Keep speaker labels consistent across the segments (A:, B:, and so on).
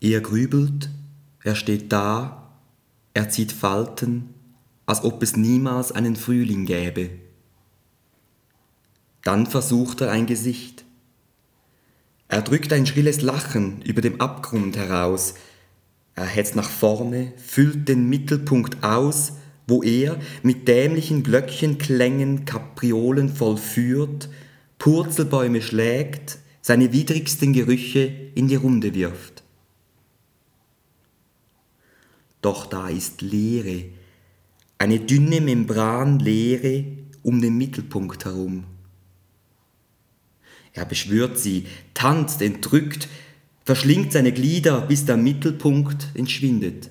A: Er grübelt, er steht da, er zieht Falten, als ob es niemals einen Frühling gäbe. Dann versucht er ein Gesicht. Er drückt ein schrilles Lachen über dem Abgrund heraus. Er hetzt nach vorne, füllt den Mittelpunkt aus, wo er mit dämlichen Glöckchenklängen Kapriolen vollführt, Purzelbäume schlägt, seine widrigsten Gerüche in die Runde wirft. Doch da ist Leere, eine dünne Membranleere um den Mittelpunkt herum. Er beschwört sie, tanzt entrückt, verschlingt seine Glieder, bis der Mittelpunkt entschwindet.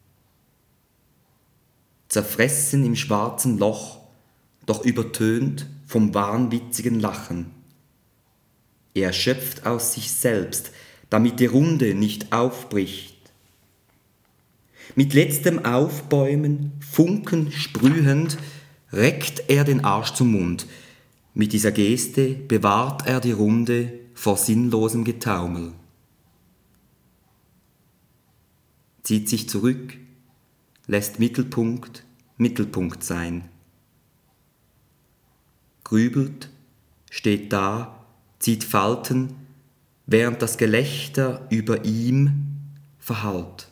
A: Zerfressen im schwarzen Loch, doch übertönt vom wahnwitzigen Lachen. Er schöpft aus sich selbst, damit die Runde nicht aufbricht. Mit letztem Aufbäumen, Funken sprühend, reckt er den Arsch zum Mund. Mit dieser Geste bewahrt er die Runde vor sinnlosem Getaumel. Zieht sich zurück, lässt Mittelpunkt Mittelpunkt sein. Grübelt, steht da, zieht Falten, während das Gelächter über ihm verhallt.